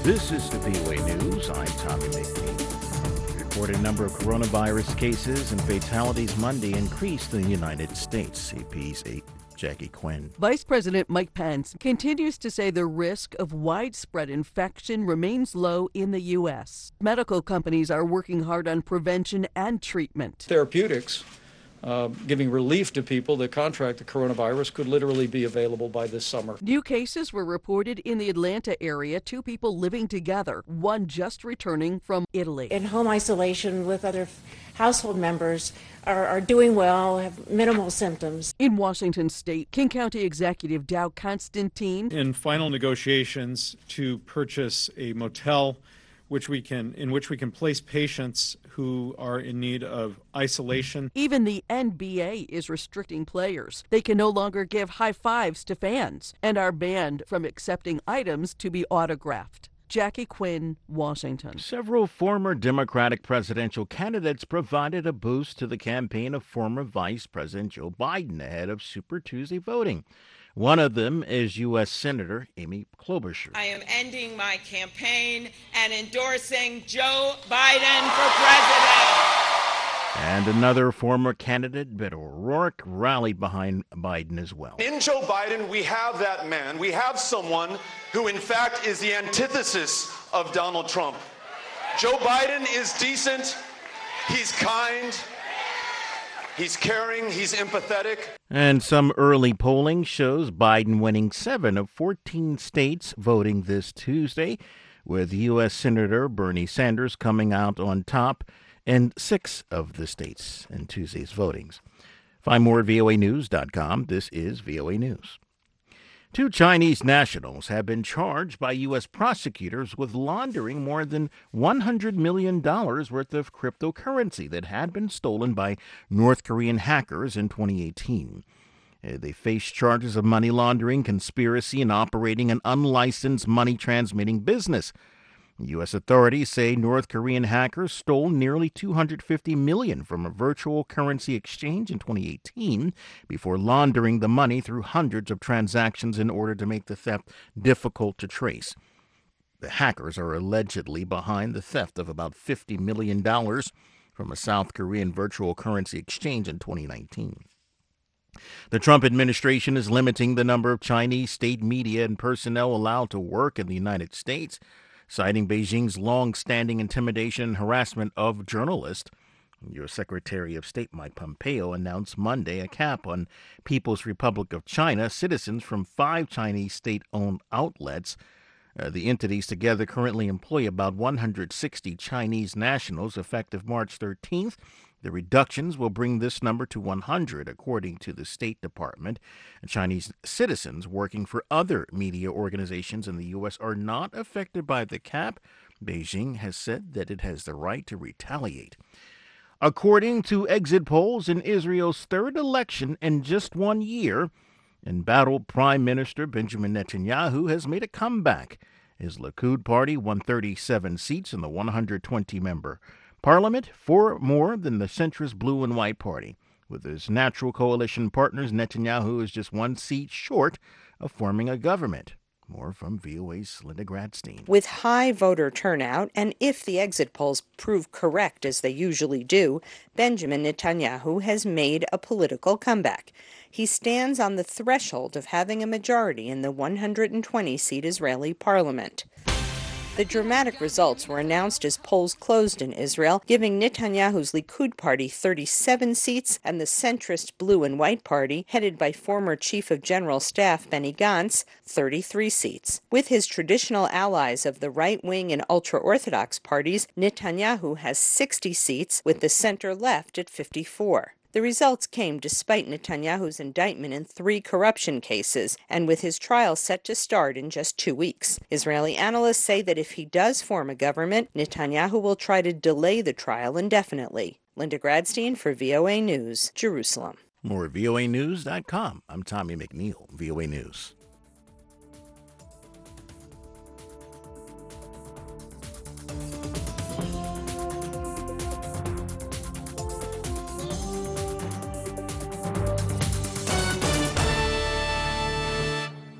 This is the VOA News. I'm Tommy McNeil. Reported number of coronavirus cases and fatalities Monday increased in the United States. AP's Jackie Quinn. Vice President Mike Pence continues to say the risk of widespread infection remains low in the U.S. Medical companies are working hard on prevention and treatment. Therapeutics, giving relief to people that contract the coronavirus, could literally be available by this summer. New cases were reported in the Atlanta area, 2 people living together, one just returning from Italy. In home isolation with other household members are doing well, have minimal symptoms. In Washington State, King County Executive Dow Constantine. In final negotiations to purchase a motel in which we can place patients who are in need of isolation. Even the NBA is restricting players. They can no longer give high fives to fans and are banned from accepting items to be autographed. Jackie Quinn, Washington. Several former Democratic presidential candidates provided a boost to the campaign of former Vice President Joe Biden ahead of Super Tuesday voting. One of them is U.S. Senator Amy Klobuchar. I am ending my campaign and endorsing Joe Biden for president. And another former candidate, Beto O'Rourke, rallied behind Biden as well. In Joe Biden, we have that man. We have someone who, in fact, is the antithesis of Donald Trump. Joe Biden is decent. He's kind. He's caring. He's empathetic. And some early polling shows Biden winning 7 of 14 states voting this Tuesday, with U.S. Senator Bernie Sanders coming out on top in 6 of the states in Tuesday's votings. Find more at voanews.com. This is VOA News. 2 Chinese nationals have been charged by U.S. prosecutors with laundering more than $100 million worth of cryptocurrency that had been stolen by North Korean hackers in 2018. They face charges of money laundering, conspiracy, and operating an unlicensed money-transmitting business. U.S. authorities say North Korean hackers stole nearly $250 million from a virtual currency exchange in 2018 before laundering the money through hundreds of transactions in order to make the theft difficult to trace. The hackers are allegedly behind the theft of about $50 million from a South Korean virtual currency exchange in 2019. The Trump administration is limiting the number of Chinese state media and personnel allowed to work in the United States, citing Beijing's long-standing intimidation and harassment of journalists. U.S. Secretary of State Mike Pompeo announced Monday a cap on People's Republic of China citizens from 5 Chinese state-owned outlets. The entities together currently employ about 160 Chinese nationals effective March 13th. The reductions will bring this number to 100, according to the State Department. Chinese citizens working for other media organizations in the U.S. are not affected by the cap. Beijing has said that it has the right to retaliate. According to exit polls in Israel's 3rd election in just 1 year, embattled Prime Minister Benjamin Netanyahu has made a comeback. His Likud party won 37 seats in the 120-member Parliament, 4 more than the centrist Blue and White Party. With his natural coalition partners, Netanyahu is just 1 seat short of forming a government. More from VOA's Linda Gradstein. With high voter turnout, and if the exit polls prove correct as they usually do, Benjamin Netanyahu has made a political comeback. He stands on the threshold of having a majority in the 120-seat Israeli parliament. The dramatic results were announced as polls closed in Israel, giving Netanyahu's Likud party 37 seats and the centrist Blue and White Party, headed by former Chief of General Staff Benny Gantz, 33 seats. With his traditional allies of the right-wing and ultra-Orthodox parties, Netanyahu has 60 seats, with the center-left at 54. The results came despite Netanyahu's indictment in 3 corruption cases, and with his trial set to start in just 2 weeks. Israeli analysts say that if he does form a government, Netanyahu will try to delay the trial indefinitely. Linda Gradstein for VOA News, Jerusalem. More at voanews.com. I'm Tommy McNeil, VOA News.